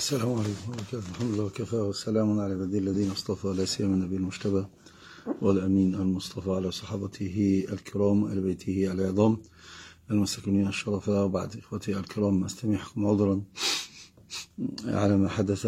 السلام عليكم ورحمة الله. الحمد لله وكفى وسلام على عباده الذين اصطفى، لا سيما النبي المجتبى والأمين المصطفى على صحابته الكرام وآل بيته العظام المساكنين الشرفاء. وبعد إخوتي الكرام أستميحكم عذرا على ما حدث.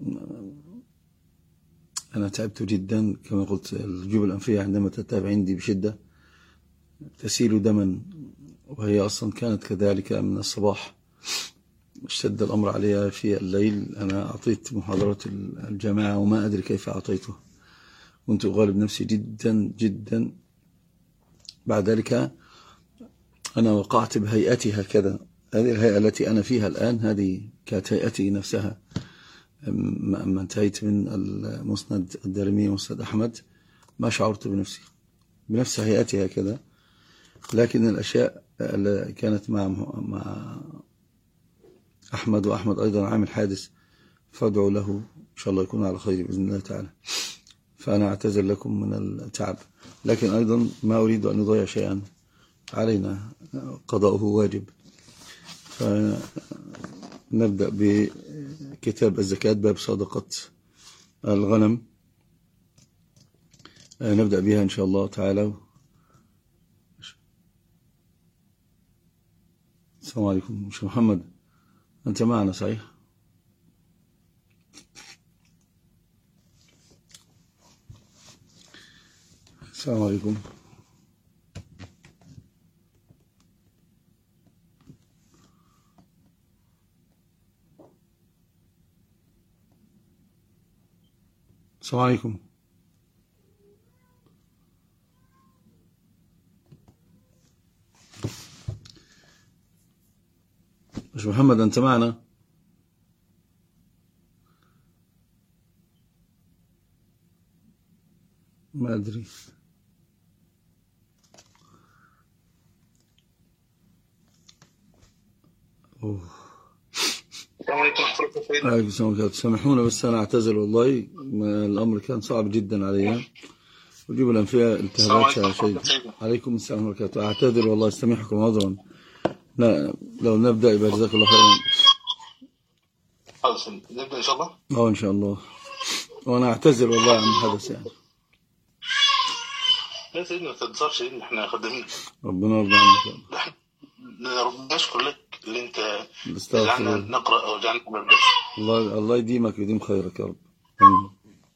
أنا تعبت جدا كما قلت. الجيوب الأنفية عندما تتعب عندي بشدة تسيل دما، وهي أصلا كانت كذلك من الصباح. اشتد الأمر عليها في الليل. أنا أعطيت محاضرة الجماعة وما أدري كيف أعطيته، كنت أغالب نفسي جدا جدا. بعد ذلك أنا وقعت بهيئتي هكذا. هذه الهيئة التي أنا فيها الآن هذه كانت هيئتي نفسها. أما انتهيت من المسند الدارمي ومسند أحمد ما شعرت بنفس هيئتي هكذا. لكن الأشياء اللي كانت مع أحمد، وأحمد أيضا عامل حادث، فادعوا له إن شاء الله يكون على خير بإذن الله تعالى. فأنا أعتذر لكم من التعب، لكن أيضا ما أريد أن نضيع شيئا، علينا قضاؤه واجب. فنبدأ بكتاب الزكاة، باب صدقة الغنم. نبدأ بها إن شاء الله تعالى. السلام عليكم. مش محمد أنت معنا صحيح؟ السلام عليكم. السلام عليكم. مش محمد أنت معنا؟ ما أدري. السلام عليكم. سامحونا بس أنا أعتذر والله، الأمر كان صعب جدا علي. وجيب الأنفية التهابات شديدة. عليكم السلام ورحمة الله. أعتذر والله، استميحكم عذرا. لا لو نبدأ يبقى جزاك الله خيرا. نبدأ إن شاء الله. إن شاء الله. وأنا أعتذر والله عن الحدث يعني. لا سيدنا ما تنصرش، إحنا خدامين. ربنا يرضى عنك. ربنا يشكر لك اللي أنت جعلنا نقرأ أو جعلنا نبدأ. الله يديمك ويديم خيرك يا رب. آمين.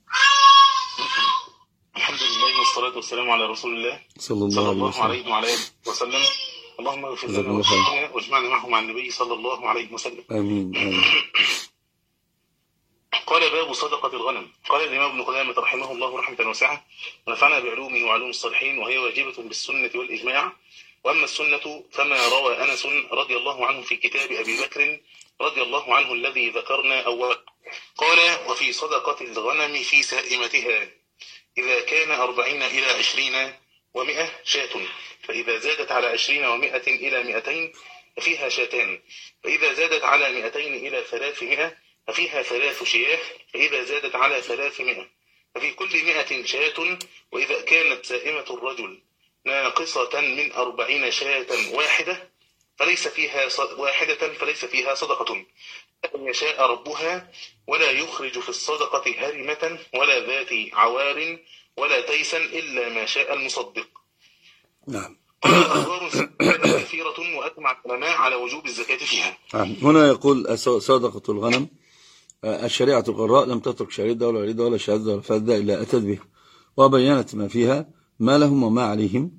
الحمد لله والصلاة والسلام على رسول الله صلى الله عليه وعلى آله وسلم. اللهم اغفر لنا وارحمنا واجمعنا معه مع النبي صلى الله عليه وسلم. آمين. قال باب صدقة الغنم. قال الإمام ابن قدامة رحمه الله رحمة واسعة ونفعنا بعلومه وعلوم الصالحين، وهي واجبة بالسنة والإجماع. وأما السنة فما روى أنس رضي الله عنه في كتاب أبي بكر رضي الله عنه الذي ذكرنا أولا. قال: وفي صدقة الغنم في سائمتها إذا كان 40 إلى 20 و100 شاة، فإذا زادت على 20 و100 إلى 200 ففيها شاتان، فإذا زادت على 200 إلى 300 ففيها 3 شياه، فإذا زادت على 300 ففي كل 100 شاة. وإذا كانت سائمة الرجل ناقصة من 40 شاة واحدة فليس فيها صدقة، أن يشاء ربها، ولا يخرج في الصدقة هرمة ولا ذات عوار ولا تيسا إلا ما شاء المصدق. نعم. قال أخبار كثيرة وأجمع العلماء على وجوب الزكاة فيها. هنا يقول صدقة الغنم، الشريعة القراء لم تترك شريدة ولا عريضة ولا شاذة ولا فاذة إلا أتت به، وبينت ما فيها، ما لهم وما عليهم،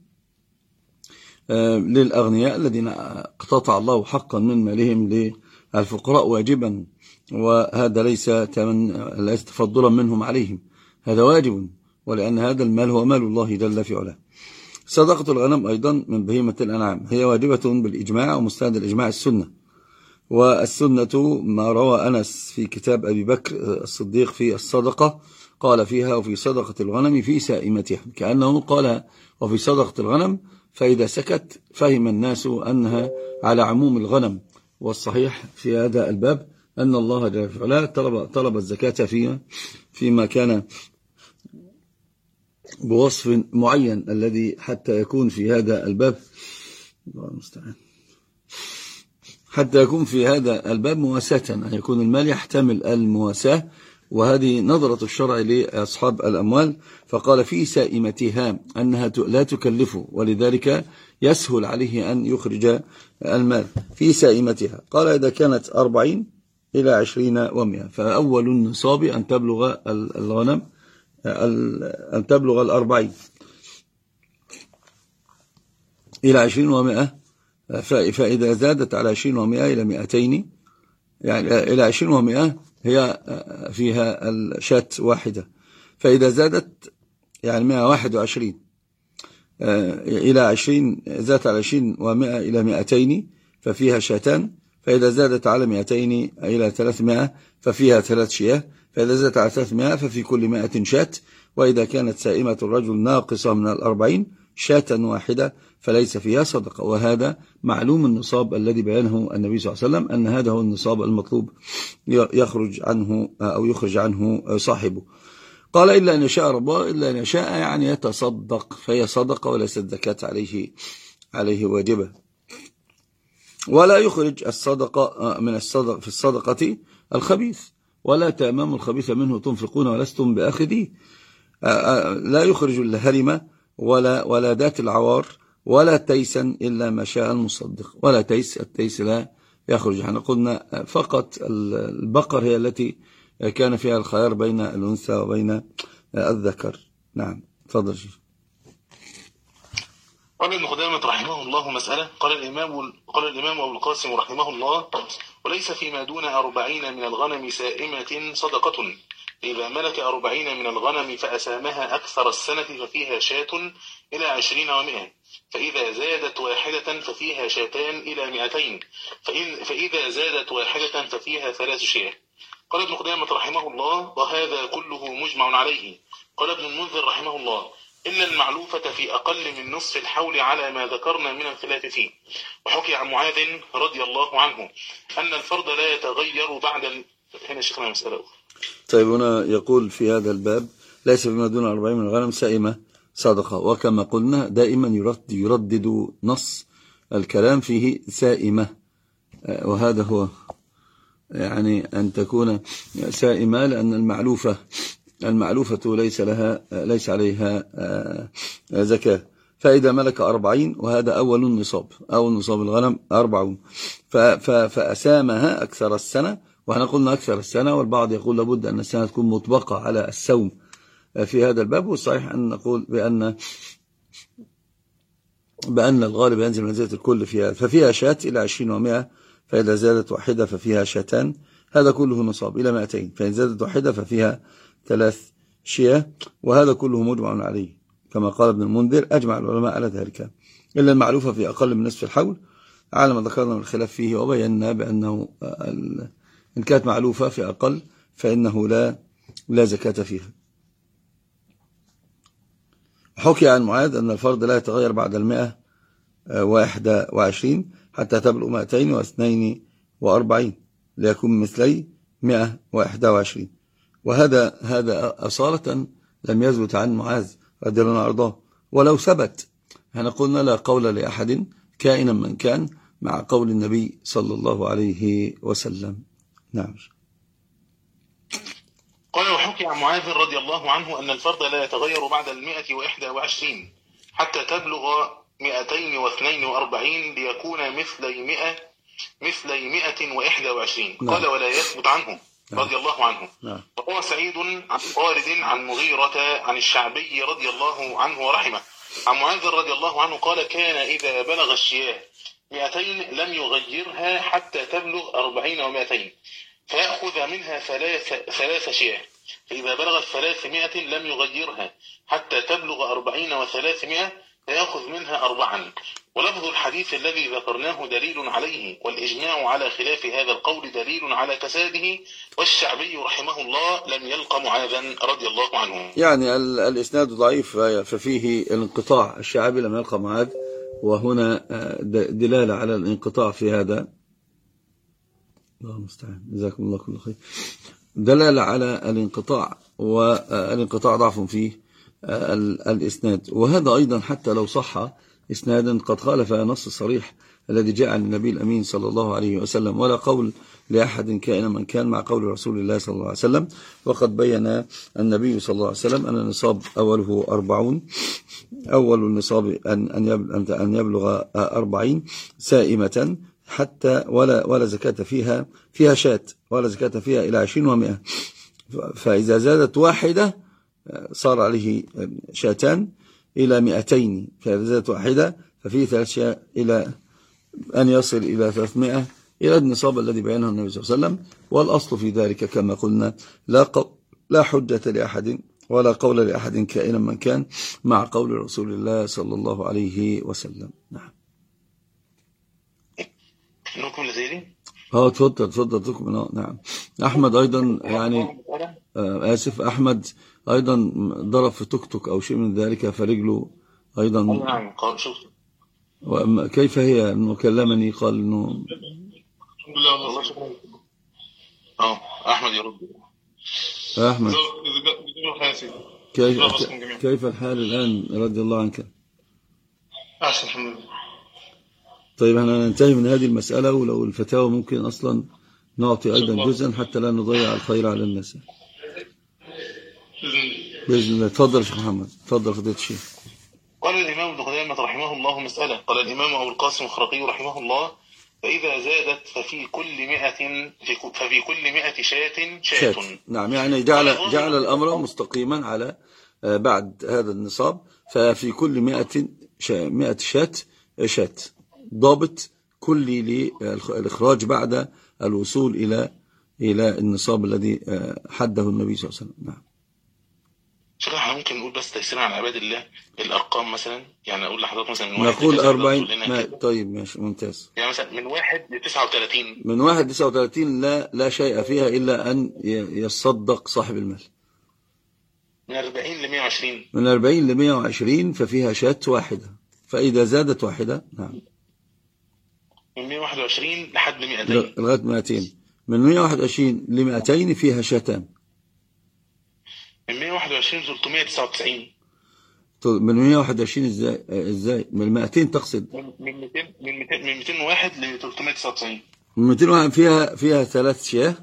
للأغنياء الذين اقتطع الله حقا من مالهم للفقراء واجبا، وهذا ليس تفضلا منهم عليهم، هذا واجب، ولأن هذا المال هو مال الله جل في علاه. صدقة الغنم أيضا من بهيمة الأنعام، هي واجبة بالإجماع، ومستند الإجماع السنة. والسنة ما روى أنس في كتاب أبي بكر الصديق في الصدقة، قال فيها: وفي صدقة الغنم في سائمتها، كأنه قال وفي صدقة الغنم، فإذا سكت فهم الناس أنها على عموم الغنم. والصحيح في هذا الباب أن الله جل في علاه طلب الزكاة فيما كان بوصف معين الذي حتى يكون في هذا الباب، الله المستعان، حتى يكون في هذا الباب مواساة، أن يكون المال يحتمل المواساة، وهذه نظرة الشرع لأصحاب الأموال. فقال في سائمتها أنها لا تكلف، ولذلك يسهل عليه أن يخرج المال في سائمتها. قال إذا كانت 40 إلى 20 و100، فأول النصاب أن تبلغ الغنم أن تبلغ 40 إلى 20 و100، فإذا زادت على 20 و100 إلى 200، يعني إلى 20 و100 هي فيها الشاة واحدة، فإذا زادت يعني 121 إلى 20، زادت على 20 و100 إلى 200 ففيها شاتان، فإذا زادت على 200 إلى 300 ففيها 3 شياه، فإذا زادت على 300 ففي كل 100 شاة. وإذا كانت سائمة الرجل ناقصة من 40 شاة واحدة فليس فيها صدقة. وهذا معلوم النصاب الذي بيانه النبي صلى الله عليه وسلم، أن هذا هو النصاب المطلوب يخرج عنه أو يخرج عنه صاحبه. قال إلا أن يشاء ربه، إلا أن يشاء يعني يتصدق، فهي صدقة وليست زكاة عليه واجبة. ولا يخرج الصدقة من الصدق في الصدقة الخبيث، ولا تأمام الخبيث منه تنفقون ولستم بآخذيه. لا يخرج الهرمة ولا ذات العوار ولا تيسا إلا ما شاء المصدق، ولا تيس، التيس لا يخرج. احنا قلنا فقط البقر هي التي كان فيها الخيار بين الأنثى وبين الذكر. نعم، تفضل شيخ. قال ابن قدامة رحمه الله مسألة. قال الإمام أبو القاسم رحمه الله: وليس فيما دون 40 من الغنم سائمة صدقة، إذا ملك 40 من الغنم فأسامها أكثر السنة ففيها شاة إلى 20 و100، فإذا زادت واحدة ففيها شاتان إلى 200، فإذا زادت واحدة ففيها 3 شياه. قال ابن قدامة رحمه الله: وهذا كله مجمع عليه. قال ابن المنذر رحمه الله: إن المعلوفة في أقل من نصف الحول على ما ذكرنا من الخلاف فيه. وحكي عن معاذ رضي الله عنه أن الفرض لا يتغير بعد هنا شيخنا مسألة أخرى. طيب، هنا يقول في هذا الباب: ليس فيما دون 40 من الغنم سائمة صدقة. وكما قلنا دائما يردد نص الكلام فيه سائمة، وهذا هو يعني أن تكون سائمة، لأن المعلوفة ليس عليها زكاة. فإذا ملك 40، وهذا أول نصاب الغنم 40، فأسامها أكثر السنة. وأنا قلنا أكثر السنة، والبعض يقول لابد أن السنة تكون مطبقة على السوم في هذا الباب. والصحيح أن نقول بأن الغالب ينزل منزلة الكل فيها، ففيها شاة إلى 20 و100، فإذا زادت واحدة ففيها شاتان، هذا كله نصاب إلى 200، فإن زادت واحدة ففيها 3 شياه، وهذا كله مجمع عليه كما قال ابن المنذر: أجمع العلماء على ذلك، إلا المعلوفة في أقل من نصف الحول على ما ذكرنا من الخلاف فيه. وبينا بأنه إن كانت معلوفة في أقل فإنه لا زكاة فيها. حكي عن معاذ أن الفرض لا يتغير بعد 121 حتى تبلغ 242 ليكون مثلي 121. وهذا أصالة لم يثبت عن معاذ رضي الله عنه وارضاه. ولو ثبت احنا قلنا لا قول لأحد كائنا من كان مع قول النبي صلى الله عليه وسلم. نعم. قال: وحكي عن معاذ رضي الله عنه أن الفرض لا يتغير بعد 121 حتى تبلغ 242 ليكون مثلي 121. قال: ولا يثبت عنه رضي الله عنه. وهو سعيد عن خالد عن مغيرة عن الشعبي رضي الله عنه ورحمه عن معاذ رضي الله عنه قال: كان إذا بلغ الشياه 200 لم يغيرها حتى تبلغ 40 و200، فيأخذ منها 3 شياه، فإذا بلغت 300 لم يغيرها حتى تبلغ 40 و300 فيأخذ منها 4. ولفظ الحديث الذي ذكرناه دليل عليه، والإجماع على خلاف هذا القول دليل على كساده، والشعبي رحمه الله لم يلق معاذا رضي الله عنه. يعني الإسناد ضعيف ففيه الانقطاع، الشعبي لم يلق معاذ، وهنا دلالة على الانقطاع في هذا. الله المستعان، جزاكم الله كل خير. دلالة على الانقطاع، والانقطاع ضعف فيه الإسناد. وهذا أيضا حتى لو صح إسنادا قد خالف نص صريح الذي جاء عن النبي الأمين صلى الله عليه وسلم، ولا قول لأحد كائنا من كان مع قول رسول الله صلى الله عليه وسلم. وقد بين النبي صلى الله عليه وسلم أن النصاب أوله 40، أول النصاب أن يبلغ 40 سائمة، حتى ولا زكاة فيها شاة، ولا زكاة فيها إلى 20 و100. فإذا زادت واحدة صار عليه شاتان إلى 200، فإذا زادت واحدة ففيه 3 شاة إلى أن يصل إلى 300 إلى النصاب الذي بينه النبي صلى الله عليه وسلم. والأصل في ذلك كما قلنا لا حجة لأحد ولا قول لأحد كائنا من كان مع قول رسول الله صلى الله عليه وسلم. نعم. نكمل زيدي. تفضل تكمل. نعم. أحمد أيضا يعني آسف، أحمد أيضا ضرب في توك أو شيء من ذلك فرجله أيضا. نعم. شوف كيف هي أنه كلمني قال أنه الحمد لله والله شكرا. أحمد يرد. أحمد كيف الحال الآن رضي الله عنك؟ أحسن الحمد لله. طيب احنا ننتهي من هذه المسألة، ولو الفتاوى ممكن أصلا نعطي أيضا جزءا حتى لا نضيع الخير على الناس بإذن الله. تفضل يا شيخ محمد، تفضل فضيلة الشيخ. قال الإمام ابن قدامة رحمه الله مسألة. قال الإمام أبو القاسم الخرقي رحمه الله: فإذا زادت ففي كل 100 شاة. نعم، يعني جعل الأمر مستقيما على بعد هذا النصاب، ففي كل 100 شاة ضابط كلي للإخراج بعد الوصول إلى النصاب الذي حده النبي صلى الله عليه وسلم. نعم. شيخ احنا ممكن نقول بس تيسيرا على عباد الله الأرقام مثلا، يعني أقول لحضرتك مثلا من 1 نقول 40. طيب ماشي ممتاز. يعني مثلا من 1 ل 39. من 1 ل 39 لا شيء فيها إلا أن يصدق صاحب المال. من 40 ل 120. من 40 ل 120 ففيها شاة واحدة، فإذا زادت واحدة. نعم. من 121 لحد 200 لغاية 200. من 121 ل 200 فيها شاتان. من 121 ل 399. من 121 ازاي؟ من 200 تقصد؟ من 201 ل 399. من 201 فيها 3 شاه.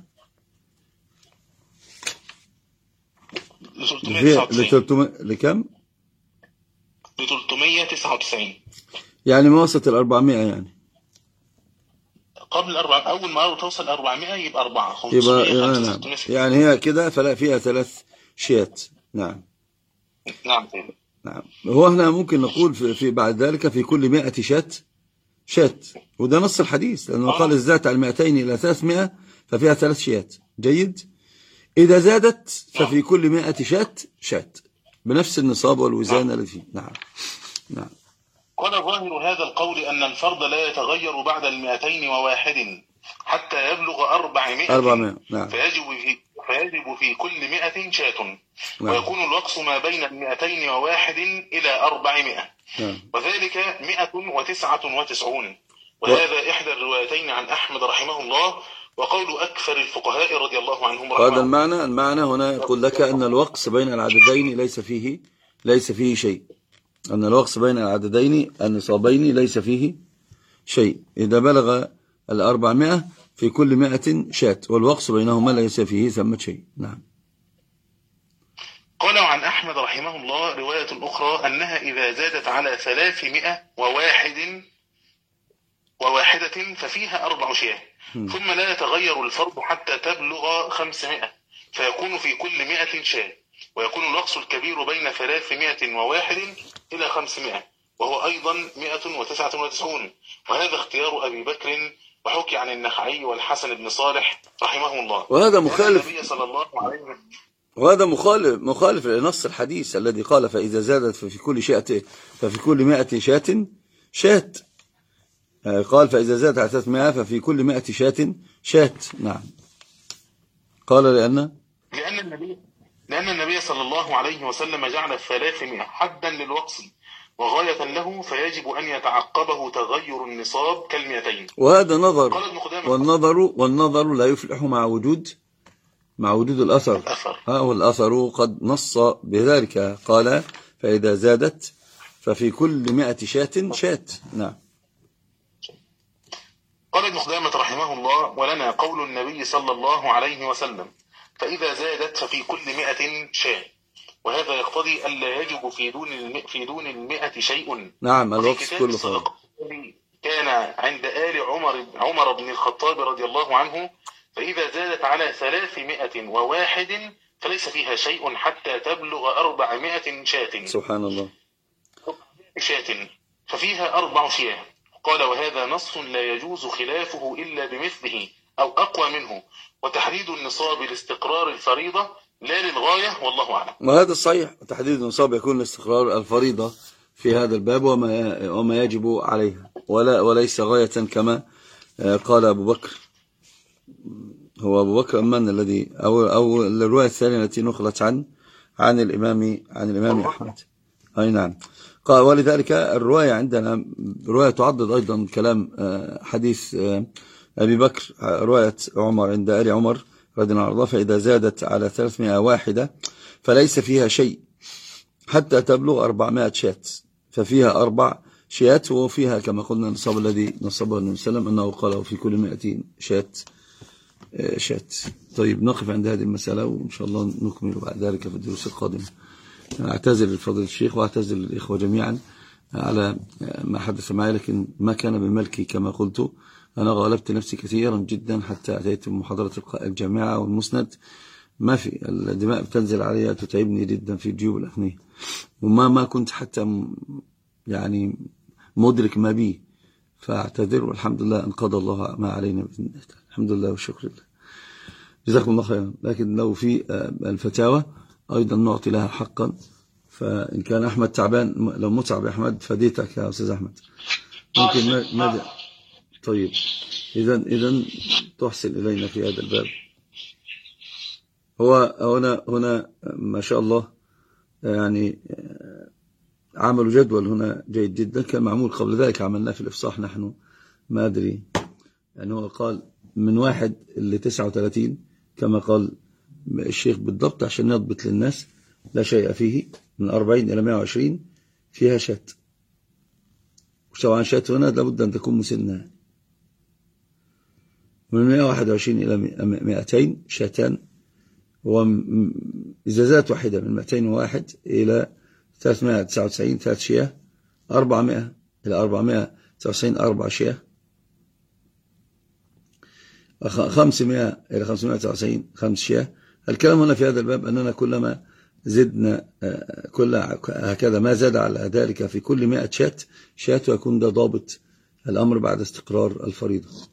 ل 300 لكم؟ ل 399. يعني ما وصلت ال 400 يعني. قبل 400، أول ما توصل 400 يبقى 4 نعم. يعني هي كده فلا فيها 3 شيات. نعم. نعم. هو هنا ممكن نقول في بعد ذلك في كل 100 شات، وده نص الحديث، لأنه قال الزات على 200 إلى 300 ففيها 3 شيات. جيد. إذا زادت ففي كل 100 شات بنفس النصاب والوزان الذي فيه. نعم. قال ظاهر هذا القول أن الفرض لا يتغير بعد 201 حتى يبلغ 400. نعم. فيجب في كل 100 شاة. نعم. ويكون الوقص ما بين 201 إلى 400. نعم. وذلك 199. وهذا إحدى الروايتين عن أحمد رحمه الله، وقول أكثر الفقهاء رضي الله عنهم. هذا المعنى هنا يقول لك أن الوقص بين العددين ليس فيه شيء. أن الوقص بين العددين النصابين ليس فيه شيء. إذا بلغ 400 في كل 100 شاة، والوقص بينهما ليس فيه ثمة شيء. نعم. قال عن أحمد رحمه الله رواية أخرى أنها إذا زادت على 301 ففيها 4 شاة، ثم لا يتغير الفرض حتى تبلغ 500 فيكون في كل 100 شاة، ويكون الوقص الكبير بين 301 إلى 500، وهو أيضا 199. وهذا اختيار أبي بكر، وحكي عن النخعي والحسن بن صالح رحمه الله. وهذا مخالف النبي صلى الله عليه وسلم. وهذا مخالف لنص الحديث الذي قال فإذا زادت ففي كل 100 شاة. قال فإذا زادت على 300 ففي كل 100 شاة. نعم. قال لأن النبي صلى الله عليه وسلم جعل 300 حدا للوقص وغاية له، فيجب أن يتعقبه تغير النصاب كال200. وهذا نظر، والنظر لا يفلح مع وجود الأثر. والأثر قد نص بذلك، قال فإذا زادت ففي كل 100 شاة. نعم. قال ابن خزيمة رحمه الله: ولنا قول النبي صلى الله عليه وسلم: فإذا زادت ففي كل 100 شاة. وهذا يقتضي ألا يجب في دون 100 شيء. نعم، وفي الوقت كتاب كله الصدقة كان عند آل عمر بن الخطاب رضي الله عنه: فإذا زادت على 301 فليس فيها شيء حتى تبلغ 400 شاة. سبحان الله. شاة ففيها 4 شياه. قال: وهذا نص لا يجوز خلافه إلا بمثله أو أقوى منه، وتحديد النصاب لاستقرار الفريضة لا للغاية، والله أعلم. وهذا الصحيح، تحديد النصاب يكون لاستقرار الفريضة في هذا الباب وما يجب عليها، وليس غاية كما قال أبو بكر. هو أبو بكر أمان الذي أو الرواية الثانية التي نقلت عن الإمام أحمد. أي نعم. قال: ولذلك الرواية عندنا رواية تعضد أيضا كلام حديث أبي بكر، رواية عمر عند آل عمر رضي الله عنه: فإذا زادت على 301 فليس فيها شيء حتى تبلغ 400 شاة. ففيها 4 شيات، وفيها كما قلنا النصاب الذي نصبه النبي صلى الله عليه وسلم أنه قال في كل 200 شات. طيب، نقف عند هذه المسألة وإن شاء الله نكمل بعد ذلك في الدروس القادمة. أعتذر لفضل الشيخ وأعتذر للإخوة جميعا على ما حدث معي، لكن ما كان بملكي كما قلت. أنا غالبت نفسي كثيرا جدا حتى أتيت بمحاضرة الجامعة والمسند. ما في، الدماء بتنزل عليها تتعبني جدا في جيوب الأفنية، وما كنت حتى يعني مدرك ما بي، فاعتذر. والحمد لله أن قضى الله ما علينا بإذن الله. الحمد لله والشكر لله. جزاكم الله خيرا. لكن لو في الفتاوى أيضا نعطي لها حقا، فإن كان أحمد تعبان، لو متعب أحمد فديتك يا أستاذ أحمد ممكن ماذا. طيب، إذن تحسن إلينا في هذا الباب. هو هنا ما شاء الله يعني عملوا جدول هنا جيد جدا، كان معمول قبل ذلك، عملناه في الإفصاح نحن، ما أدري يعني. هو قال من 1 ل 39 كما قال الشيخ بالضبط، عشان يضبط للناس لا شيء فيه. من 40 إلى 120 فيها شات، وطبعا شات هنا لابد أن تكون مسنة. من 121 إلى 200 شاتان، وإذا زادت واحدة من 201 إلى 399 3 شياه، 400 إلى 499 4 شياه، 500 إلى 599 5 شياه. الكلام هنا في هذا الباب أننا كلما زدنا هكذا ما زاد على ذلك في كل 100 شات ويكون ده ضابط الأمر بعد استقرار الفريضة.